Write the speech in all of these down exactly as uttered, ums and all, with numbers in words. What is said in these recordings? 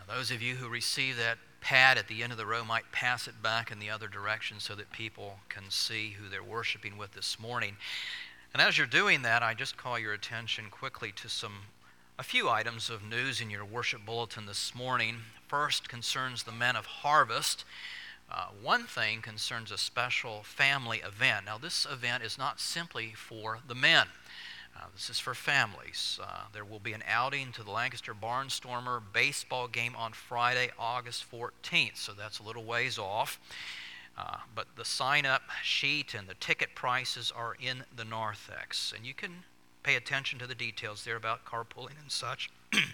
Those of you who receive that pad at the end of the row might pass it back in the other direction so that people can see who they're worshiping with this morning. And as you're doing that, I just call your attention quickly to some a few items of news in your worship bulletin this morning. First concerns the Men of Harvest. Uh, one thing concerns a special family event. Now, this event is not simply for the men. Uh, this is for families. Uh, there will be an outing to the Lancaster Barnstormer baseball game on Friday, August fourteenth, so that's a little ways off. Uh, but the sign-up sheet and the ticket prices are in the narthex, and you can pay attention to the details there about carpooling and such.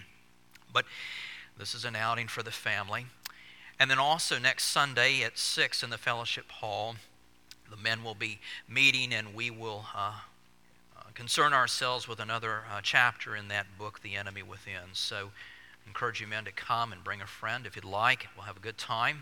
But this is an outing for the family. And then also next Sunday at six in the fellowship hall, the men will be meeting, and we will uh, uh, concern ourselves with another uh, chapter in that book, The Enemy Within. So I encourage you men to come and bring a friend if you'd like. We'll have a good time.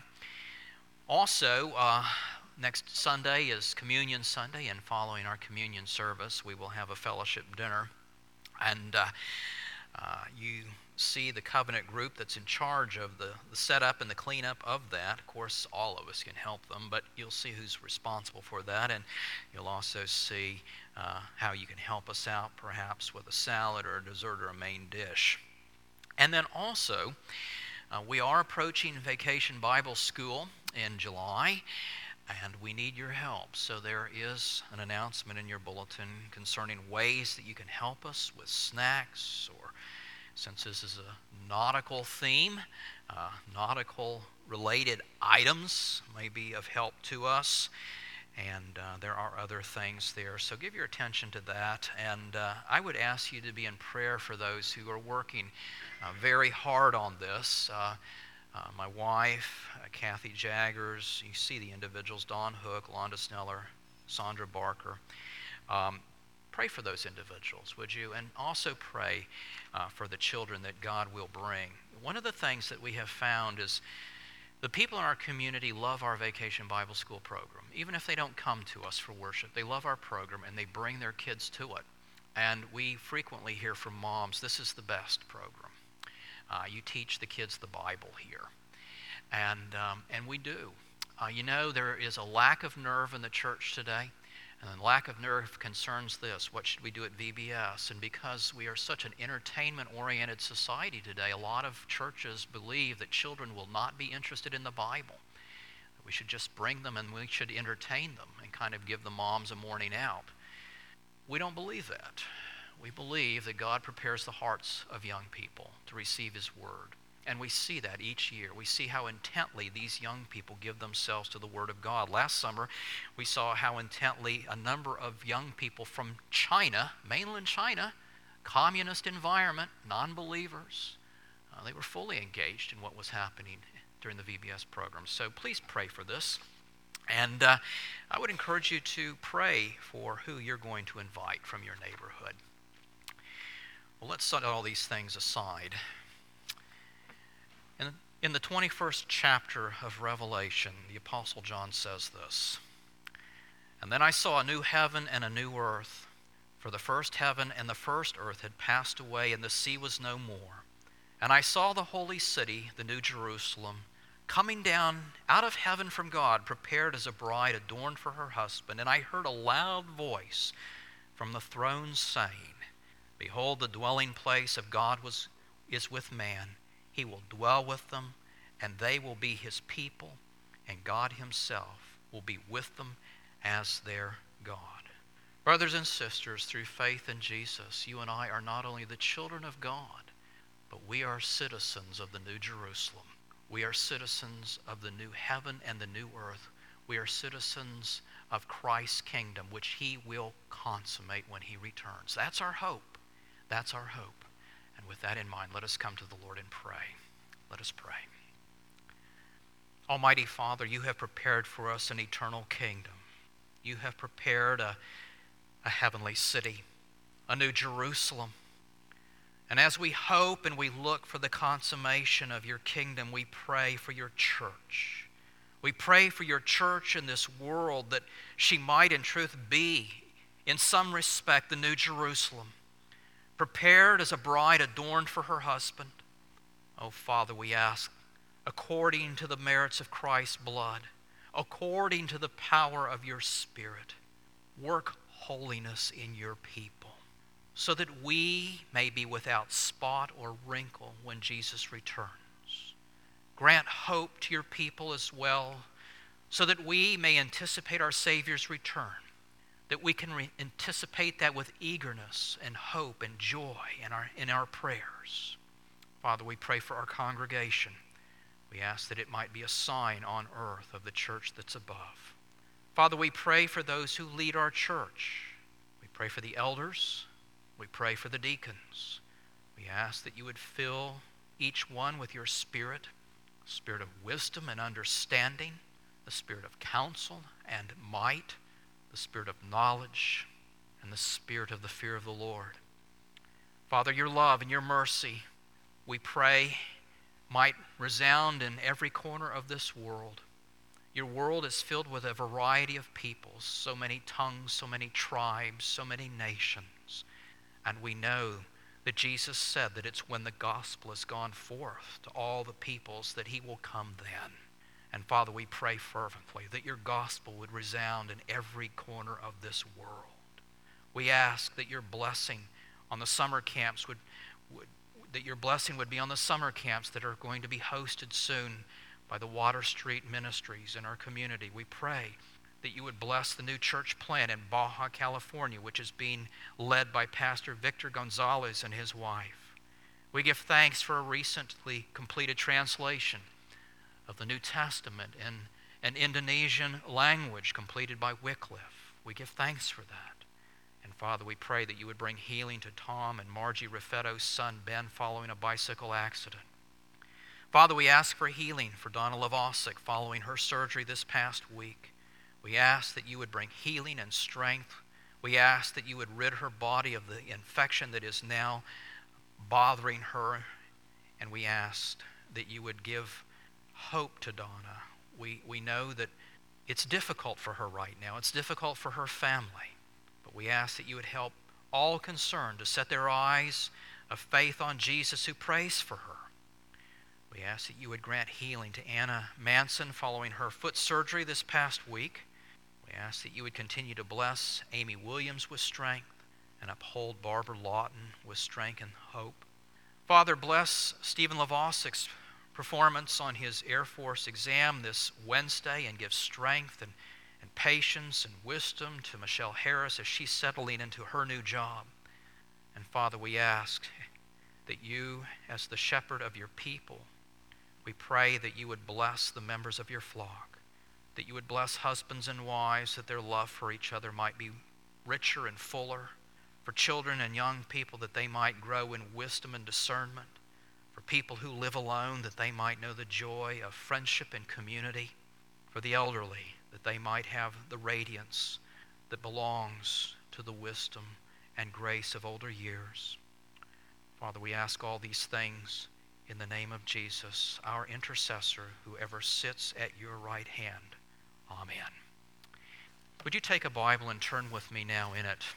Also, uh, next Sunday is Communion Sunday, and following our communion service, we will have a fellowship dinner. And uh, uh, you see the covenant group that's in charge of the, the setup and the cleanup of that. Of course, all of us can help them, but you'll see who's responsible for that, and you'll also see uh, how you can help us out, perhaps with a salad or a dessert or a main dish. And then also, uh, we are approaching Vacation Bible School in July, and we need your help. So there is an announcement in your bulletin concerning ways that you can help us with snacks, or since this is a nautical theme, uh, nautical-related items may be of help to us, and uh, there are other things there. So give your attention to that, and uh, I would ask you to be in prayer for those who are working uh, very hard on this. Uh, uh, my wife, uh, Kathy Jaggers, you see the individuals, Don Hook, Londa Sneller, Sandra Barker. Um, Pray for those individuals, would you? And also pray uh, for the children that God will bring. One of the things that we have found is the people in our community love our Vacation Bible School program. Even if they don't come to us for worship, they love our program and they bring their kids to it. And we frequently hear from moms, this is the best program. Uh, you teach the kids the Bible here. And, um, and we do. Uh, you know, there is a lack of nerve in the church today. And the lack of nerve concerns this. What should we do at V B S? And because we are such an entertainment-oriented society today, a lot of churches believe that children will not be interested in the Bible. We should just bring them and we should entertain them and kind of give the moms a morning out. We don't believe that. We believe that God prepares the hearts of young people to receive His Word. And we see that each year. We see how intently these young people give themselves to the Word of God. Last summer, we saw how intently a number of young people from China, mainland China, communist environment, non-believers, uh, they were fully engaged in what was happening during the V B S program. So please pray for this. And uh, I would encourage you to pray for who you're going to invite from your neighborhood. Well, let's set all these things aside. In, in the twenty-first chapter of Revelation, the Apostle John says this, "And then I saw a new heaven and a new earth, for the first heaven and the first earth had passed away, and the sea was no more. And I saw the holy city, the new Jerusalem, coming down out of heaven from God, prepared as a bride adorned for her husband. And I heard a loud voice from the throne saying, Behold, the dwelling place of God was, is with man. He will dwell with them, and they will be His people, and God Himself will be with them as their God." Brothers and sisters, through faith in Jesus, you and I are not only the children of God, but we are citizens of the New Jerusalem. We are citizens of the new heaven and the new earth. We are citizens of Christ's kingdom, which He will consummate when He returns. That's our hope. That's our hope. And with that in mind, let us come to the Lord and pray. Let us pray. Almighty Father, you have prepared for us an eternal kingdom. You have prepared a, a heavenly city, a new Jerusalem. And as we hope and we look for the consummation of your kingdom, we pray for your church. We pray for your church in this world, that she might in truth be, in some respect, the new Jerusalem, prepared as a bride adorned for her husband. Oh, Father, we ask, according to the merits of Christ's blood, according to the power of your Spirit, work holiness in your people, so that we may be without spot or wrinkle when Jesus returns. Grant hope to your people as well, so that we may anticipate our Savior's return, that we can re- anticipate that with eagerness and hope and joy in our, in our prayers. Father, we pray for our congregation. We ask that it might be a sign on earth of the church that's above. Father, we pray for those who lead our church. We pray for the elders. We pray for the deacons. We ask that you would fill each one with your Spirit, a spirit of wisdom and understanding, the spirit of counsel and might, the spirit of knowledge, and the spirit of the fear of the Lord. Father, your love and your mercy, we pray, might resound in every corner of this world. Your world is filled with a variety of peoples, so many tongues, so many tribes, so many nations. And we know that Jesus said that it's when the gospel has gone forth to all the peoples that he will come then. And Father, we pray fervently that your gospel would resound in every corner of this world. We ask that your blessing on the summer camps would, would that your blessing would be on the summer camps that are going to be hosted soon by the Water Street Ministries in our community. We pray that you would bless the new church plant in Baja, California, which is being led by Pastor Victor Gonzalez and his wife. We give thanks for a recently completed translation of the New Testament in an Indonesian language completed by Wycliffe. We give thanks for that. And Father, we pray that you would bring healing to Tom and Margie Raffetto's son Ben following a bicycle accident. Father, we ask for healing for Donna Lovosic following her surgery this past week. We ask that you would bring healing and strength. We ask that you would rid her body of the infection that is now bothering her. And we ask that you would give hope to Donna. We, we know that it's difficult for her right now. It's difficult for her family. But we ask that you would help all concerned to set their eyes of faith on Jesus who prays for her. We ask that you would grant healing to Anna Manson following her foot surgery this past week. We ask that you would continue to bless Amy Williams with strength and uphold Barbara Lawton with strength and hope. Father, bless Stephen Lovosic's performance on his Air Force exam this Wednesday and give strength and, and patience and wisdom to Michelle Harris as she's settling into her new job. And Father, we ask that you, as the shepherd of your people, we pray that you would bless the members of your flock, that you would bless husbands and wives, that their love for each other might be richer and fuller, for children and young people that they might grow in wisdom and discernment, for people who live alone that they might know the joy of friendship and community, for the elderly that they might have the radiance that belongs to the wisdom and grace of older years. Father, we ask all these things in the name of Jesus, our intercessor, who ever sits at your right hand. Amen. Would you take a Bible and turn with me now in it?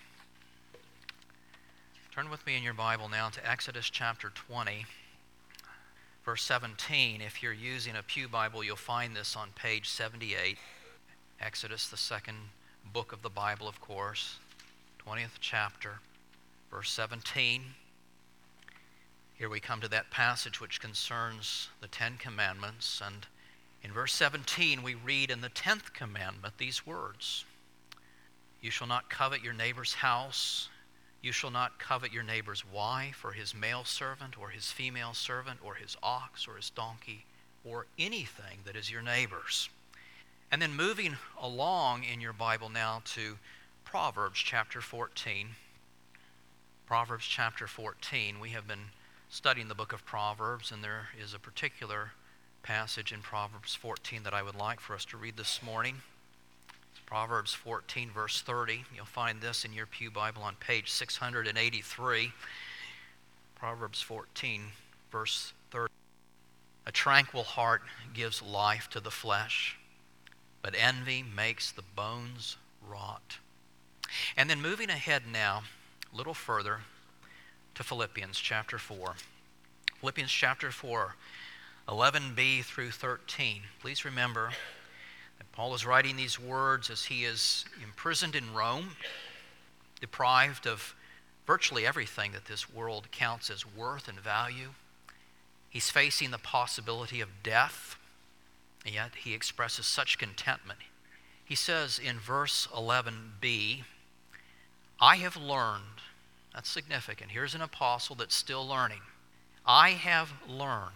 Turn with me in your Bible now to Exodus chapter twenty, verse seventeen. If you're using a pew Bible, you'll find this on page seventy-eight. Exodus, the second book of the Bible, of course, twentieth chapter, verse seventeen. Here we come to that passage which concerns the Ten Commandments, and in verse seventeen we read in the tenth commandment these words: You shall not covet your neighbor's house, you shall not covet your neighbor's wife, or his male servant, or his female servant, or his ox, or his donkey, or anything that is your neighbor's. And then moving along in your Bible now to Proverbs chapter fourteen. Proverbs chapter fourteen, we have been studying the book of Proverbs, and there is a particular passage in Proverbs fourteen that I would like for us to read this morning. Proverbs fourteen, verse thirty. You'll find this in your pew Bible on page six hundred eighty-three. Proverbs fourteen, verse thirty. A tranquil heart gives life to the flesh, but envy makes the bones rot. And then moving ahead now, a little further, to Philippians chapter four. Philippians chapter four, eleven b through thirteen. Please remember that Paul is writing these words as he is imprisoned in Rome, deprived of virtually everything that this world counts as worth and value. He's facing the possibility of death, and yet he expresses such contentment. He says in verse eleven b, I have learned, that's significant. Here's an apostle that's still learning. I have learned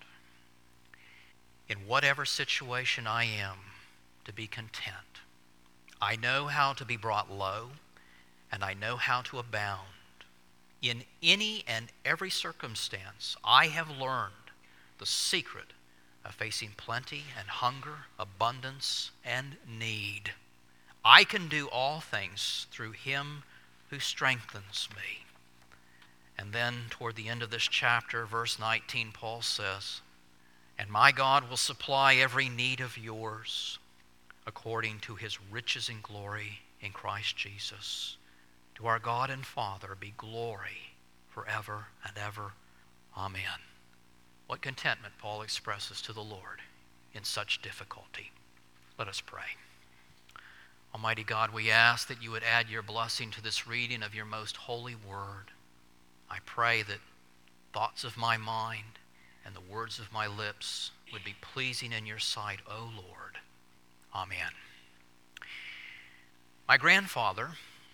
in whatever situation I am to be content. I know how to be brought low, and I know how to abound. In any and every circumstance, I have learned the secret of facing plenty and hunger, abundance and need. I can do all things through him who strengthens me. And then toward the end of this chapter, verse nineteen, Paul says, and my God will supply every need of yours according to his riches and glory in Christ Jesus. To our God and Father be glory forever and ever. Amen. What contentment Paul expresses to the Lord in such difficulty. Let us pray. Almighty God, we ask that you would add your blessing to this reading of your most holy word. I pray that thoughts of my mind and the words of my lips would be pleasing in your sight, O Lord. Amen. My grandfather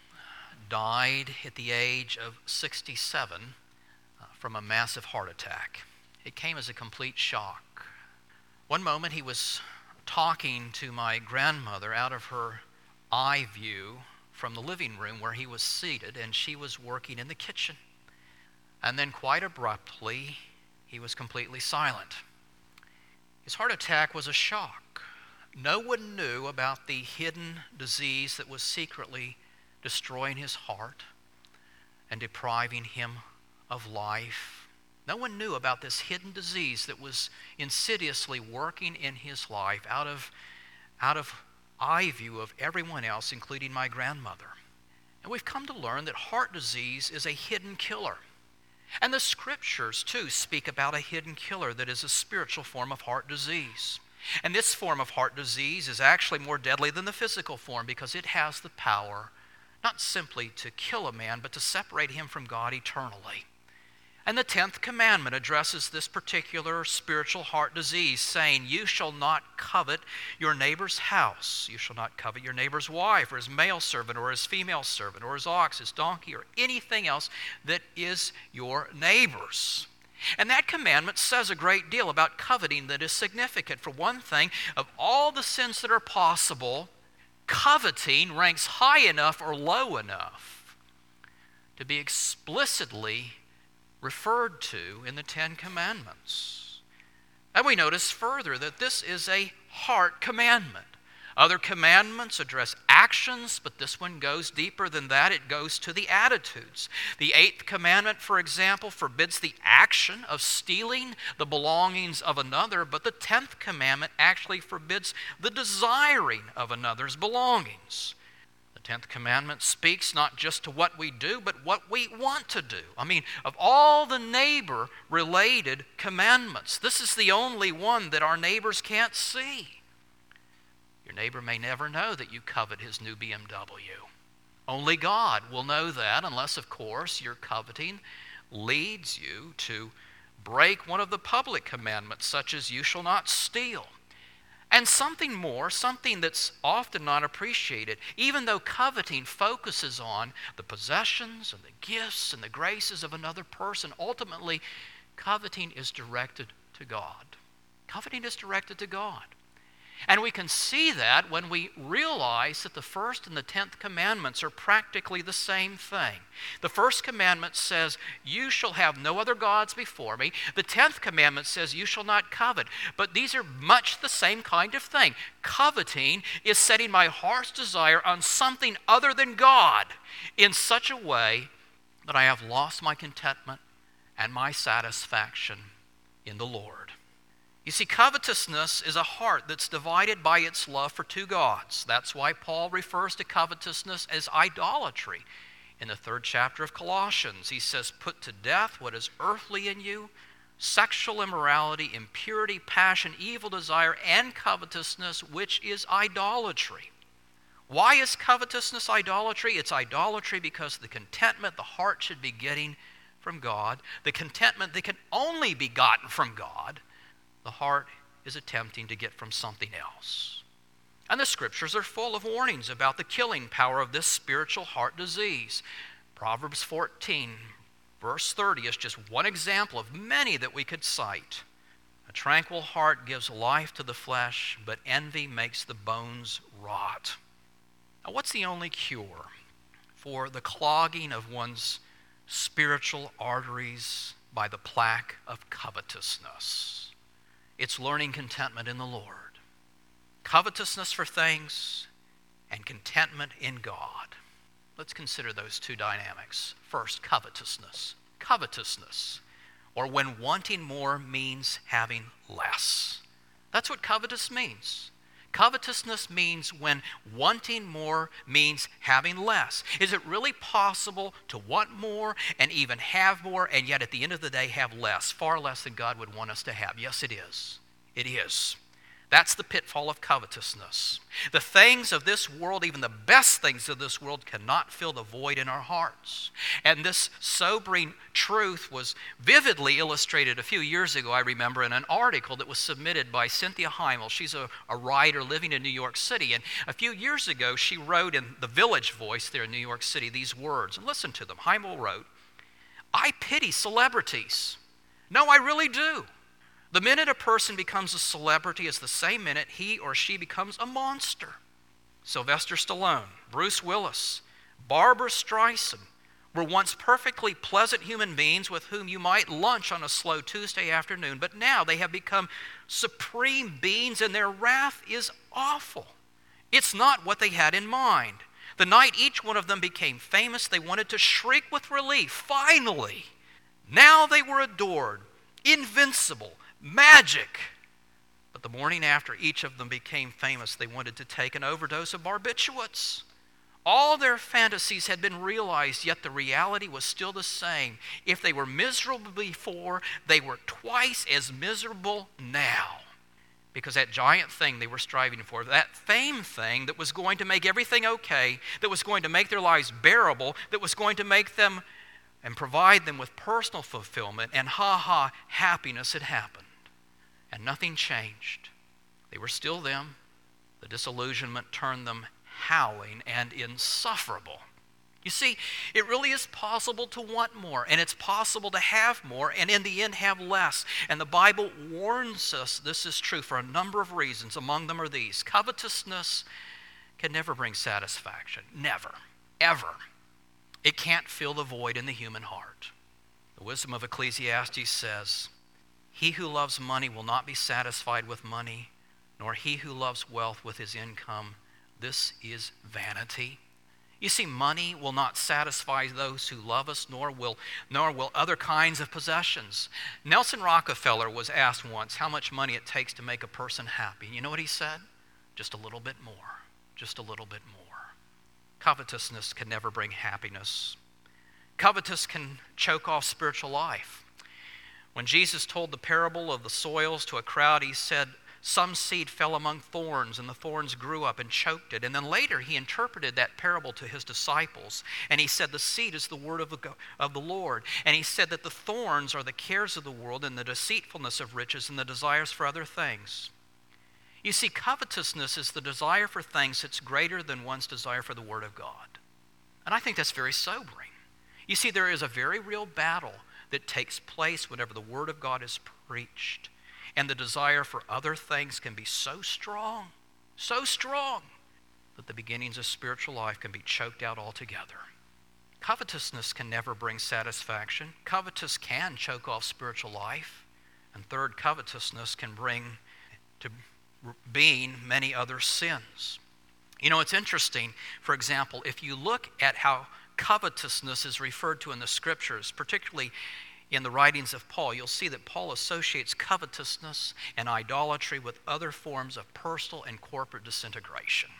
died at the age of sixty-seven uh, from a massive heart attack. It came as a complete shock. One moment he was talking to my grandmother out of her eye view from the living room where he was seated, and she was working in the kitchen. And then quite abruptly, he was completely silent. His heart attack was a shock. No one knew about the hidden disease that was secretly destroying his heart and depriving him of life. No one knew about this hidden disease that was insidiously working in his life out of, out of eye view of everyone else, including my grandmother. And we've come to learn that heart disease is a hidden killer. And the scriptures, too, speak about a hidden killer that is a spiritual form of heart disease. And this form of heart disease is actually more deadly than the physical form because it has the power not simply to kill a man, but to separate him from God eternally. And the tenth commandment addresses this particular spiritual heart disease, saying, you shall not covet your neighbor's house. You shall not covet your neighbor's wife, or his male servant, or his female servant, or his ox, his donkey, or anything else that is your neighbor's. And that commandment says a great deal about coveting that is significant. For one thing, of all the sins that are possible, coveting ranks high enough or low enough to be explicitly referred to in the Ten Commandments. And we notice further that this is a heart commandment. Other commandments address actions, but this one goes deeper than that. It goes to the attitudes. The eighth commandment, for example, forbids the action of stealing the belongings of another, but the tenth commandment actually forbids the desiring of another's belongings. The tenth commandment speaks not just to what we do, but what we want to do. I mean, of all the neighbor-related commandments, this is the only one that our neighbors can't see. Your neighbor may never know that you covet his new B M W. Only God will know that, unless, of course, your coveting leads you to break one of the public commandments, such as you shall not steal. And something more, something that's often not appreciated, even though coveting focuses on the possessions and the gifts and the graces of another person, ultimately, coveting is directed to God. Coveting is directed to God. And we can see that when we realize that the first and the tenth commandments are practically the same thing. The first commandment says, you shall have no other gods before me. The tenth commandment says, you shall not covet. But these are much the same kind of thing. Coveting is setting my heart's desire on something other than God in such a way that I have lost my contentment and my satisfaction in the Lord. You see, covetousness is a heart that's divided by its love for two gods. That's why Paul refers to covetousness as idolatry. In the third chapter of Colossians, he says, put to death what is earthly in you, sexual immorality, impurity, passion, evil desire, and covetousness, which is idolatry. Why is covetousness idolatry? It's idolatry because the contentment the heart should be getting from God, the contentment that can only be gotten from God, the heart is attempting to get from something else. And the scriptures are full of warnings about the killing power of this spiritual heart disease. Proverbs fourteen, verse thirty is just one example of many that we could cite. A tranquil heart gives life to the flesh, but envy makes the bones rot. Now, what's the only cure for the clogging of one's spiritual arteries by the plaque of covetousness? It's learning contentment in the Lord. Covetousness for things and contentment in God. Let's consider those two dynamics. First, covetousness. Covetousness, or when wanting more means having less. That's what covetous means. Covetousness means when wanting more means having less. Is it really possible to want more and even have more and yet at the end of the day have less, far less than God would want us to have? Yes, it is. It is. That's the pitfall of covetousness. The things of this world, even the best things of this world, cannot fill the void in our hearts. And this sobering truth was vividly illustrated a few years ago, I remember, in an article that was submitted by Cynthia Heimel. She's a, a writer living in New York City. And a few years ago, she wrote in the Village Voice there in New York City these words. And listen to them. Heimel wrote, "I pity celebrities. No, I really do. The minute a person becomes a celebrity is the same minute he or she becomes a monster. Sylvester Stallone, Bruce Willis, Barbra Streisand were once perfectly pleasant human beings with whom you might lunch on a slow Tuesday afternoon, but now they have become supreme beings and their wrath is awful. It's not what they had in mind. The night each one of them became famous, they wanted to shriek with relief. Finally, now they were adored, invincible, magic. But the morning after each of them became famous, they wanted to take an overdose of barbiturates. All their fantasies had been realized, yet the reality was still the same. If they were miserable before, they were twice as miserable now. Because that giant thing they were striving for, that fame thing that was going to make everything okay, that was going to make their lives bearable, that was going to make them and provide them with personal fulfillment and ha-ha happiness had happened. And nothing changed. They were still them. The disillusionment turned them howling and insufferable. You see, it really is possible to want more, and it's possible to have more, and in the end have less. And the Bible warns us this is true for a number of reasons. Among them are these. Covetousness can never bring satisfaction. Never. Ever. It can't fill the void in the human heart. The wisdom of Ecclesiastes says, "He who loves money will not be satisfied with money, nor he who loves wealth with his income. This is vanity." You see, money will not satisfy those who love us, nor will, nor will other kinds of possessions. Nelson Rockefeller was asked once how much money it takes to make a person happy. And you know what he said? Just a little bit more. Just a little bit more. Covetousness can never bring happiness. Covetous can choke off spiritual life. When Jesus told the parable of the soils to a crowd, he said, some seed fell among thorns, and the thorns grew up and choked it. And then later he interpreted that parable to his disciples, and he said the seed is the word of the, of the Lord. And he said that the thorns are the cares of the world and the deceitfulness of riches and the desires for other things. You see, covetousness is the desire for things that's greater than one's desire for the Word of God. And I think that's very sobering. You see, there is a very real battle that takes place whenever the Word of God is preached. And the desire for other things can be so strong, so strong, that the beginnings of spiritual life can be choked out altogether. Covetousness can never bring satisfaction. Covetous can choke off spiritual life. And third, covetousness can bring to being many other sins. You know, it's interesting, for example, if you look at how covetousness is referred to in the Scriptures, particularly in the writings of Paul, you'll see that Paul associates covetousness and idolatry with other forms of personal and corporate disintegration.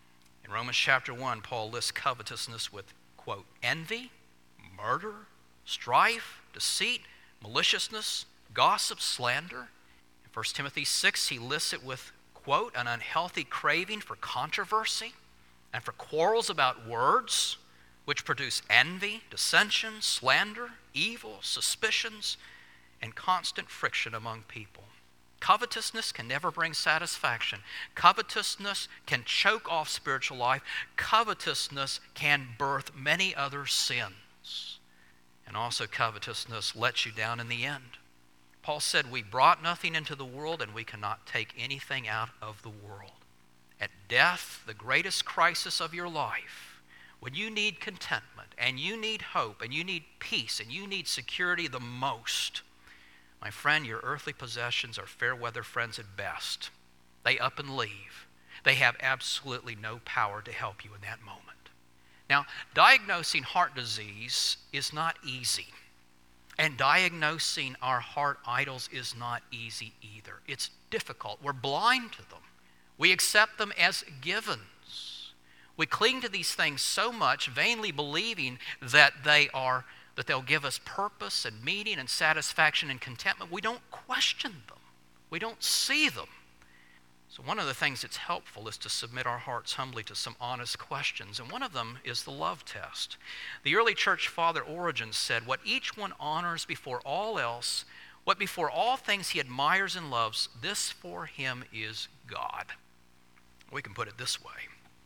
In Romans chapter one, Paul lists covetousness with, quote, envy, murder, strife, deceit, maliciousness, gossip, slander. In First Timothy six, he lists it with, quote, an unhealthy craving for controversy and for quarrels about words, which produce envy, dissension, slander, evil, suspicions, and constant friction among people. Covetousness can never bring satisfaction. Covetousness can choke off spiritual life. Covetousness can birth many other sins. And also covetousness lets you down in the end. Paul said, we brought nothing into the world and we cannot take anything out of the world. At death, the greatest crisis of your life, when you need contentment and you need hope and you need peace and you need security the most, my friend, your earthly possessions are fair weather friends at best. They up and leave. They have absolutely no power to help you in that moment. Now, diagnosing heart disease is not easy. And diagnosing our heart idols is not easy either. It's difficult. We're blind to them. We accept them as givens. We cling to these things so much, vainly believing that they are that they'll give us purpose and meaning and satisfaction and contentment. We don't question them. We don't see them. So one of the things that's helpful is to submit our hearts humbly to some honest questions, and one of them is the love test. The early church father Origen said, what each one honors before all else, what before all things he admires and loves, this for him is God. We can put it this way.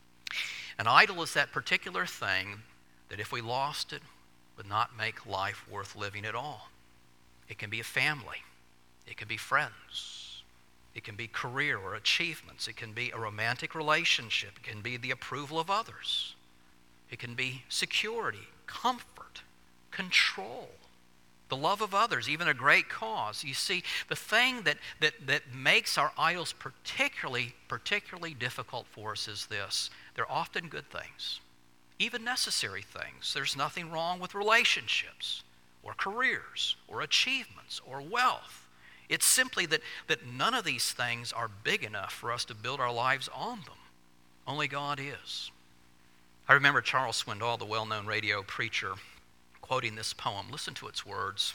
An idol is that particular thing that if we lost it, would not make life worth living at all. It can be a family. It can be friends. It can be career or achievements. It can be a romantic relationship. It can be the approval of others. It can be security, comfort, control, the love of others, even a great cause. You see, the thing that, that, that makes our idols particularly, particularly difficult for us is this. They're often good things. Even necessary things. There's nothing wrong with relationships or careers or achievements or wealth. It's simply that, that none of these things are big enough for us to build our lives on them. Only God is. I remember Charles Swindoll, the well-known radio preacher, quoting this poem. Listen to its words.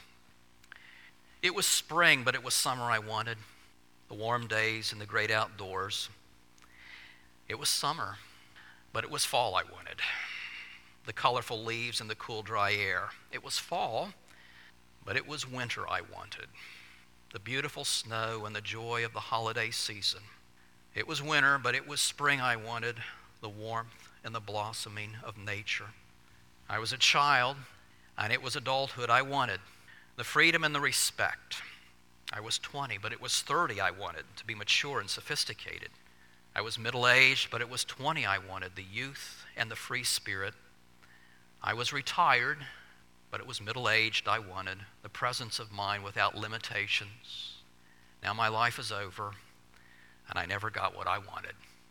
It was spring, but it was summer I wanted. The warm days and the great outdoors. It was summer, but it was fall I wanted. The colorful leaves and the cool, dry air. It was fall, but it was winter I wanted. The beautiful snow and the joy of the holiday season. It was winter, but it was spring I wanted, the warmth and the blossoming of nature. I was a child, and it was adulthood I wanted, the freedom and the respect. I was twenty, but it was thirty I wanted, to be mature and sophisticated. I was middle-aged, but it was twenty I wanted, the youth and the free spirit. I was retired, but it was middle-aged I wanted, the presence of mind without limitations. Now my life is over, and I never got what I wanted.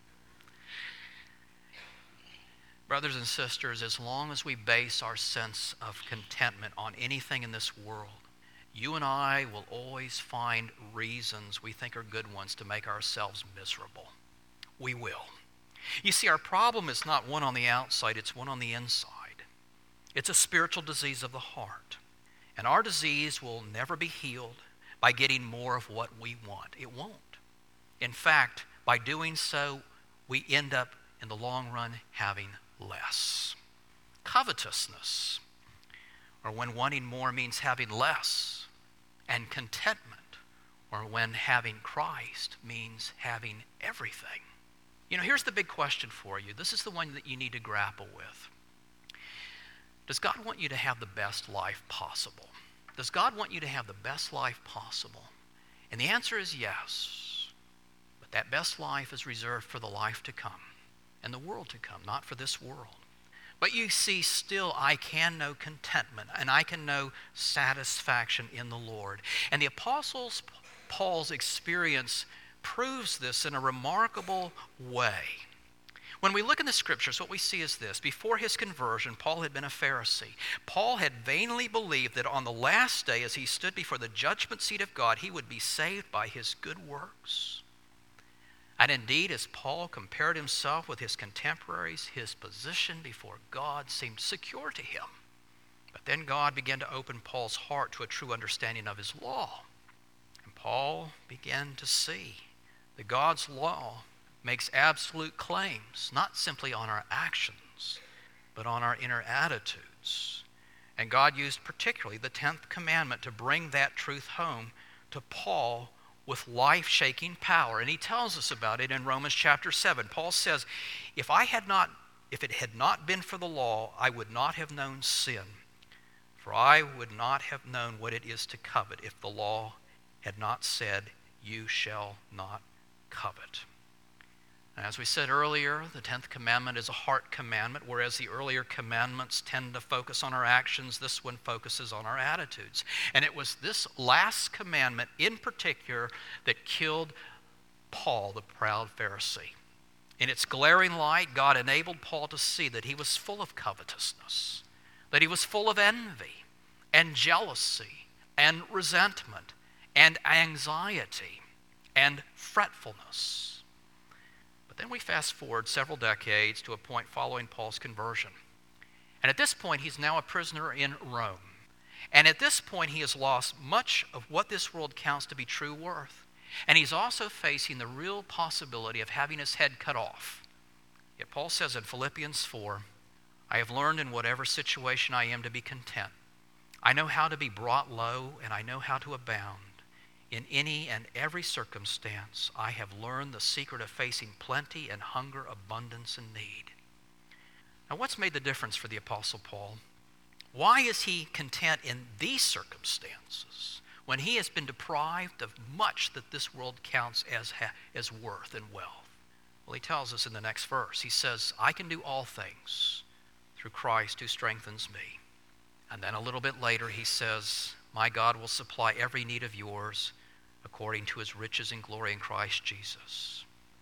Brothers and sisters, as long as we base our sense of contentment on anything in this world, you and I will always find reasons we think are good ones to make ourselves miserable. We will. You see, our problem is not one on the outside, it's one on the inside. It's a spiritual disease of the heart. And our disease will never be healed by getting more of what we want. It won't. In fact, by doing so, we end up in the long run having less. Covetousness, or when wanting more means having less, and contentment, or when having Christ means having everything. You know, here's the big question for you. This is the one that you need to grapple with. Does God want you to have the best life possible? Does God want you to have the best life possible? And the answer is yes. But that best life is reserved for the life to come and the world to come, not for this world. But you see, still I can know contentment and I can know satisfaction in the Lord. And the Apostle Paul's experience proves this in a remarkable way. When we look in the Scriptures, what we see is this. Before his conversion, Paul had been a Pharisee. Paul had vainly believed that on the last day, as he stood before the judgment seat of God, he would be saved by his good works. And indeed, as Paul compared himself with his contemporaries, his position before God seemed secure to him. But then God began to open Paul's heart to a true understanding of his law. Paul began to see that God's law makes absolute claims, not simply on our actions, but on our inner attitudes. And God used particularly the tenth commandment to bring that truth home to Paul with life-shaking power. And he tells us about it in Romans chapter seven. Paul says, if I had not, if it had not been for the law, I would not have known sin. For I would not have known what it is to covet if the law had not said, you shall not covet. As we said earlier, the tenth commandment is a heart commandment, whereas the earlier commandments tend to focus on our actions. This one focuses on our attitudes. And it was this last commandment in particular that killed Paul, the proud Pharisee. In its glaring light, God enabled Paul to see that he was full of covetousness, that he was full of envy and jealousy and resentment and anxiety and fretfulness. Then we fast forward several decades to a point following Paul's conversion. And at this point, he's now a prisoner in Rome. And at this point, he has lost much of what this world counts to be true worth. And he's also facing the real possibility of having his head cut off. Yet Paul says in Philippians four, I have learned in whatever situation I am to be content. I know how to be brought low, and I know how to abound. In any and every circumstance, I have learned the secret of facing plenty and hunger, abundance and need. Now, what's made the difference for the Apostle Paul? Why is he content in these circumstances when he has been deprived of much that this world counts as, as worth and wealth? Well, he tells us in the next verse. He says, I can do all things through Christ who strengthens me. And then a little bit later, he says, my God will supply every need of yours according to his riches and glory in Christ Jesus.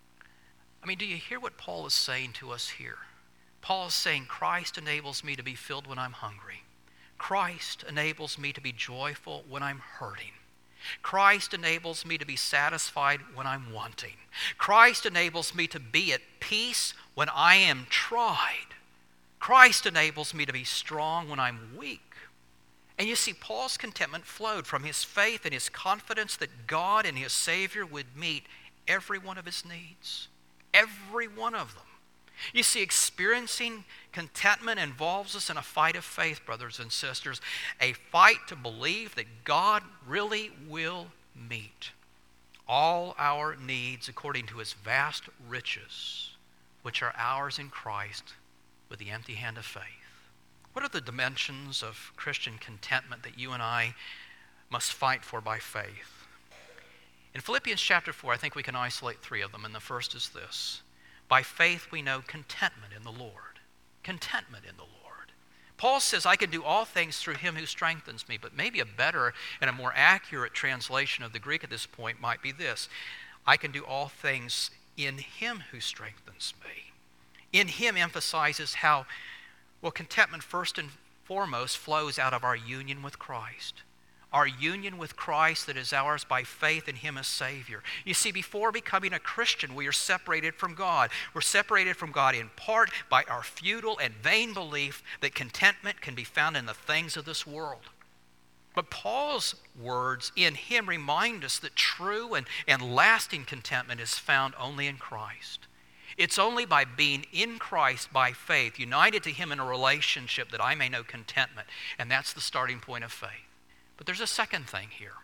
I mean, do you hear what Paul is saying to us here? Paul is saying, Christ enables me to be filled when I'm hungry. Christ enables me to be joyful when I'm hurting. Christ enables me to be satisfied when I'm wanting. Christ enables me to be at peace when I am tried. Christ enables me to be strong when I'm weak. And you see, Paul's contentment flowed from his faith and his confidence that God and his Savior would meet every one of his needs. Every one of them. You see, experiencing contentment involves us in a fight of faith, brothers and sisters. A fight to believe that God really will meet all our needs according to his vast riches, which are ours in Christ with the empty hand of faith. What are the dimensions of Christian contentment that you and I must fight for by faith? In Philippians chapter four, I think we can isolate three of them, and the first is this. By faith we know contentment in the Lord. Contentment in the Lord. Paul says, I can do all things through him who strengthens me, but maybe a better and a more accurate translation of the Greek at this point might be this. I can do all things in him who strengthens me. In him emphasizes how Well, contentment first and foremost flows out of our union with Christ. Our union with Christ that is ours by faith in him as Savior. You see, before becoming a Christian, we are separated from God. We're separated from God in part by our futile and vain belief that contentment can be found in the things of this world. But Paul's words in him remind us that true and, and lasting contentment is found only in Christ. It's only by being in Christ by faith, united to him in a relationship, that I may know contentment. And that's the starting point of faith. But there's a second thing here.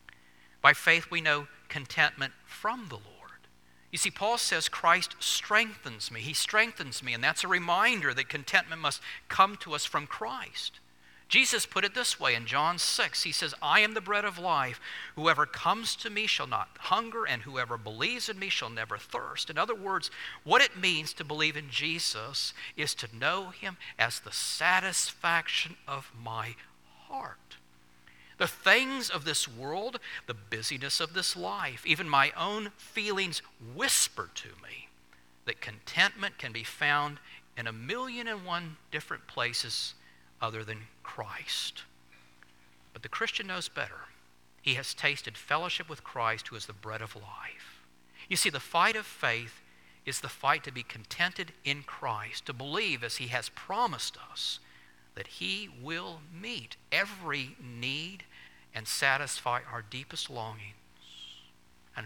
By faith we know contentment from the Lord. You see, Paul says Christ strengthens me. He strengthens me, and that's a reminder that contentment must come to us from Christ. Jesus put it this way in John six. He says, I am the bread of life. Whoever comes to me shall not hunger, and whoever believes in me shall never thirst. In other words, what it means to believe in Jesus is to know him as the satisfaction of my heart. The things of this world, the busyness of this life, even my own feelings whisper to me that contentment can be found in a million and one different places other than Christ. But the Christian knows better. He has tasted fellowship with Christ, who is the bread of life. You see, the fight of faith is the fight to be contented in Christ, to believe, as he has promised us, that he will meet every need and satisfy our deepest longings.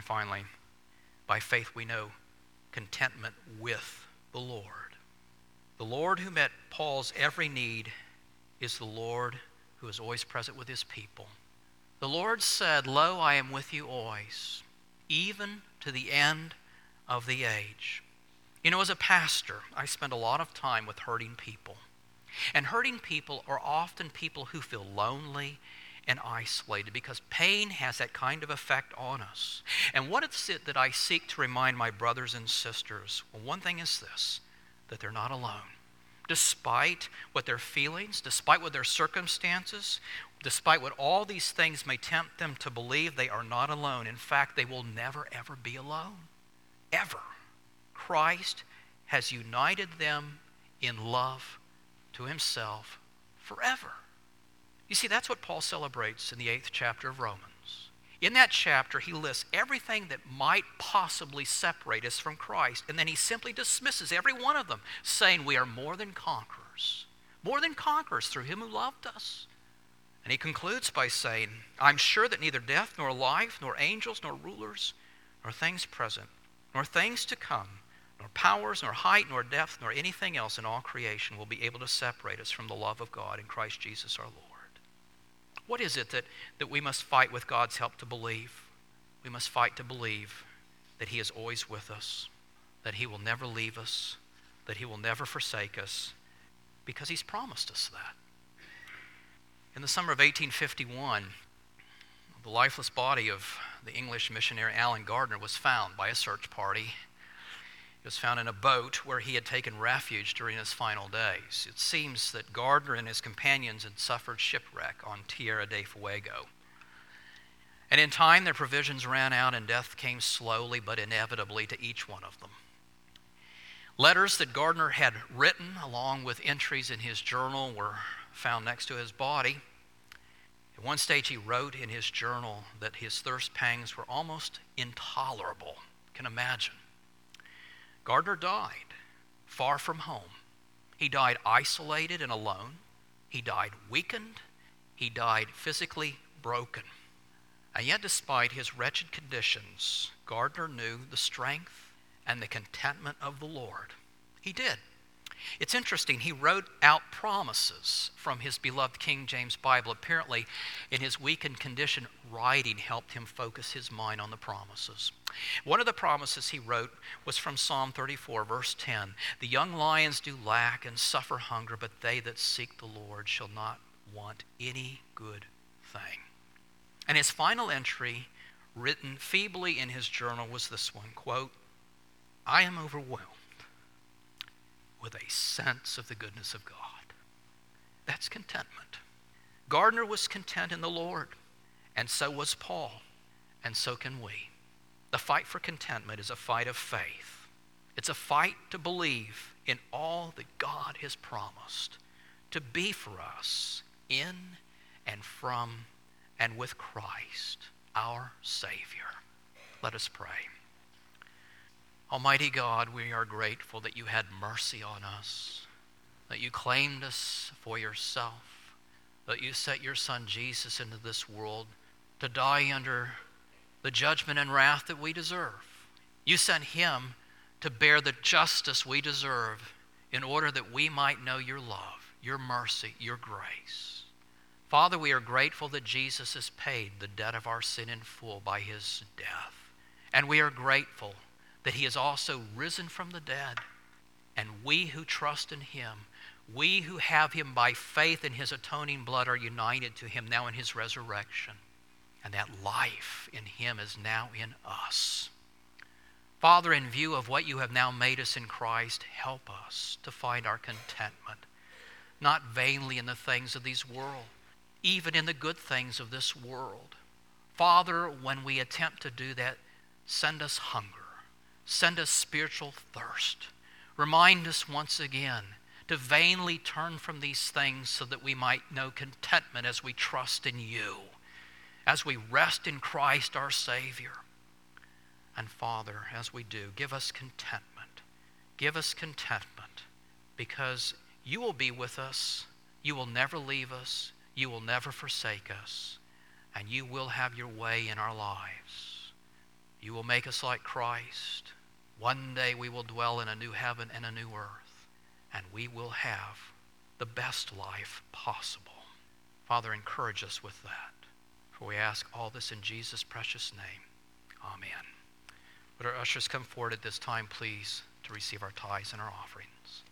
finally, by faith we know contentment with the Lord. The Lord who met Paul's every need is the Lord who is always present with his people. The Lord said, "Lo, I am with you always, even to the end of the age." You know, as a pastor, I spend a lot of time with hurting people. And hurting people are often people who feel lonely and isolated because pain has that kind of effect on us. And what is it that I seek to remind my brothers and sisters? Well, one thing is this, that they're not alone. Despite what their feelings, despite what their circumstances, despite what all these things may tempt them to believe, they are not alone. In fact, they will never, ever be alone. Ever. Christ has united them in love to himself forever. You see, that's what Paul celebrates in the eighth chapter of Romans. In that chapter, he lists everything that might possibly separate us from Christ, and then he simply dismisses every one of them, saying we are more than conquerors. More than conquerors through him who loved us. And he concludes by saying, I'm sure that neither death, nor life, nor angels, nor rulers, nor things present, nor things to come, nor powers, nor height, nor depth, nor anything else in all creation will be able to separate us from the love of God in Christ Jesus our Lord. What is it that, that we must fight with God's help to believe? We must fight to believe that he is always with us, that he will never leave us, that he will never forsake us, because he's promised us that. In the summer of eighteen fifty-one, the lifeless body of the English missionary Alan Gardner was found by a search party. It was found in a boat where he had taken refuge during his final days. It seems that Gardner and his companions had suffered shipwreck on Tierra del Fuego. And in time, their provisions ran out and death came slowly but inevitably to each one of them. Letters that Gardner had written, along with entries in his journal, were found next to his body. At one stage, he wrote in his journal that his thirst pangs were almost intolerable. You can imagine. Gardner died far from home. He died isolated and alone. He died weakened. He died physically broken. And yet, despite his wretched conditions, Gardner knew the strength and the contentment of the Lord. He did. It's interesting, he wrote out promises from his beloved King James Bible. Apparently, in his weakened condition, writing helped him focus his mind on the promises. One of the promises he wrote was from Psalm thirty-four, verse ten. The young lions do lack and suffer hunger, but they that seek the Lord shall not want any good thing. And his final entry, written feebly in his journal, was this one, quote, I am overwhelmed with a sense of the goodness of God. That's contentment. Gardner was content in the Lord, and so was Paul, and so can we. The fight for contentment is a fight of faith. It's a fight to believe in all that God has promised to be for us in and from and with Christ, our Savior. Let us pray. Almighty God, we are grateful that you had mercy on us, that you claimed us for yourself, that you sent your Son Jesus into this world to die under the judgment and wrath that we deserve. You sent him to bear the justice we deserve in order that we might know your love, your mercy, your grace. Father, we are grateful that Jesus has paid the debt of our sin in full by his death. And we are grateful that he has also risen from the dead. And we who trust in him, we who have him by faith in his atoning blood, are united to him now in his resurrection. And that life in him is now in us. Father, in view of what you have now made us in Christ, help us to find our contentment, not vainly in the things of this world, even in the good things of this world. Father, when we attempt to do that, send us hunger. Send us spiritual thirst. Remind us once again to vainly turn from these things so that we might know contentment as we trust in you, as we rest in Christ our Savior. And Father, as we do, give us contentment. Give us contentment because you will be with us. You will never leave us. You will never forsake us. And you will have your way in our lives. You will will make us like Christ. One day we will dwell in a new heaven and a new earth, and we will have the best life possible. Father, encourage us with that. For we ask all this in Jesus' precious name. Amen. Would our ushers come forward at this time, please, to receive our tithes and our offerings?